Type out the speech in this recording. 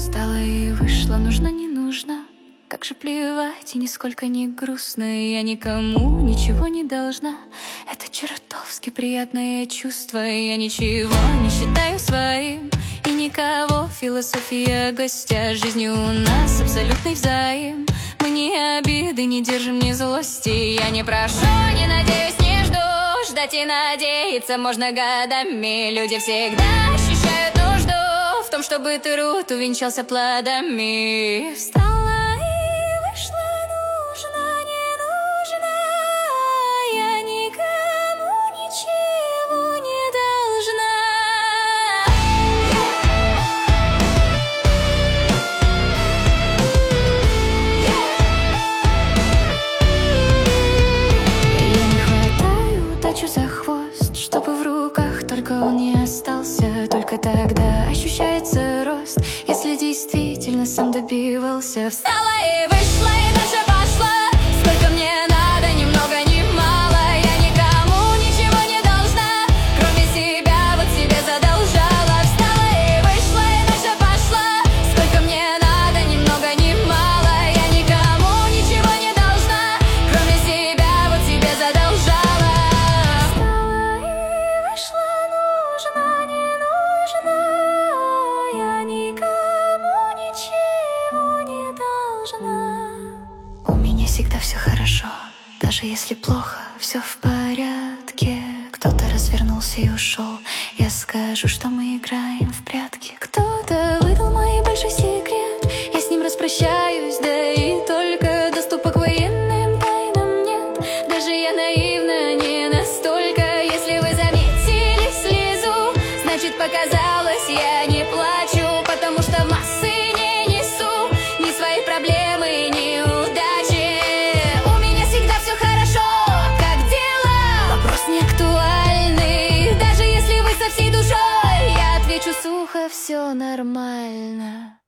Встала и вышла, нужно, не нужно. Как же плевать, и нисколько не грустно. Я никому ничего не должна. Это чертовски приятное чувство. Я ничего не считаю своим, и никого. Философия гостя, жизни у нас абсолютный взаим. Мы ни обиды не держим, ни злости. Я не прошу, не надеюсь, не жду. Ждать и надеяться можно годами. Люди всегда ощущают нужду в том, чтобы труд увенчался плодами. Встала и вышла, нужно, не нужно. Я никому ничего не должна. Я не хватаю удачу за хвост, чтобы в руках только он не остался. Только тогда ощущается рост, если действительно сам добивался. Встала и вышла, и дальше пошла. Сколько мне надо, ни много ни мало. Я никому ничего не должна, кроме себя, вот себе задолжала. Встала и вышла, и дальше пошла. Сколько мне надо, ни много ни мало. Я никому ничего не должна, кроме себя, вот себе задолжала. Встала и вышла, нужно, не нужно. Я никому ничего не должна. У меня всегда все хорошо, даже если плохо, все в порядке. Кто-то развернулся и ушел, я скажу, что мы играем в прятки. Кто-то выдал мой большой секрет, я с ним распрощаюсь, да и только доступа к военным тайнам нет. Даже я наивна не настолько. Если вы заметили слезу, значит показалось, я не плачу, потому что в массы не несу ни свои проблемы, ни удачи. У меня всегда все хорошо, как дела? Вопрос не актуальный. Даже если вы со всей душой, я отвечу сухо, все нормально.